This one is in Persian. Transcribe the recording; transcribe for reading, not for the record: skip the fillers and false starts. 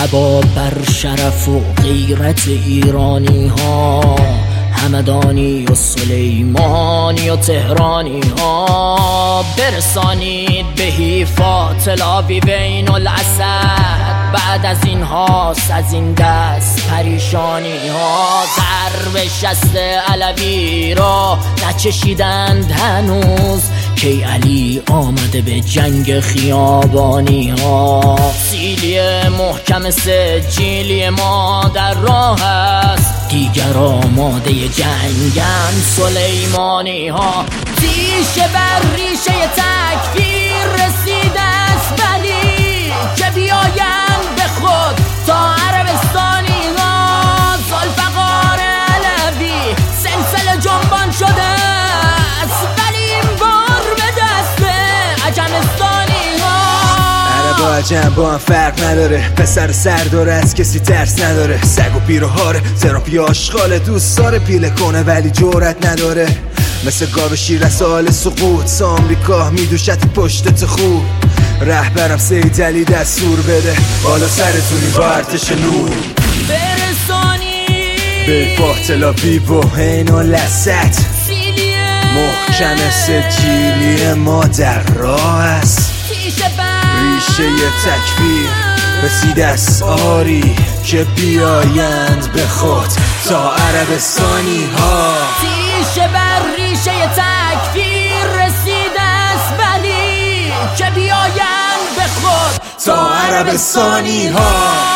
ابا بر شرف و غیرت ایرانی ها، همدانی و سلیمانی و تهرانی ها. برسانید به حیفا تلاوی بین الاسد، بعد از این هاست از این دست پریشانی ها. ضرب شست علوی را نچشیدند هنوز، کی علی آمده به جنگ خیابانی ها. سیلی محکم سجیلی ما در راه است، دیگر آماده جنگن سلیمانی ها. ریشه بر ریشه تکفیر رسیده است، ولی که بیایند به خود تا عربستانی ها. ذوالفقار علوی سلسله جنبان شده است، ولی این بار به دست عجمستانی ها. عرب و عجم با هم فرق نداره، پسر سرداره از کسی ترس نداره. سگ و پیر و هاره، تراپی آشغاله، دوست داره پیله کنه ولی جرأت نداره. مثل گاو شیر از حال سقوط، آمریکا میدوشت پشت تو خوب. رهبرم سید علی دستور بده، بالا سرتونی با ارتش نور برسانی به فاطل آویو و عین الاسد. محکم سجیلی ما در راه است، ریشه تکبیر رسیده است آری که بیایند به خود تا عربستانی ها. ریشه بر ریشه تکفیر رسیده است، ولی که بیایند به خود تا عربستانی ها.